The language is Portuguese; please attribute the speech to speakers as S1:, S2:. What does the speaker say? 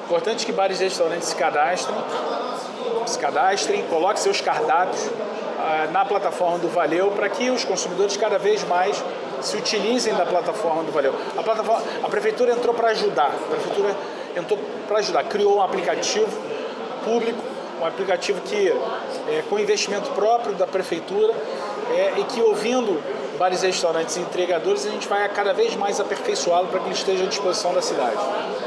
S1: Importante que bares e restaurantes se cadastrem, coloquem seus cardápios na plataforma do Valeu para que os consumidores cada vez mais se utilizem da plataforma do Valeu. A prefeitura entrou para ajudar, criou um aplicativo público, um aplicativo que com investimento próprio da prefeitura e que, ouvindo bares e restaurantes e entregadores, a gente vai cada vez mais aperfeiçoá-lo para que ele esteja à disposição da cidade.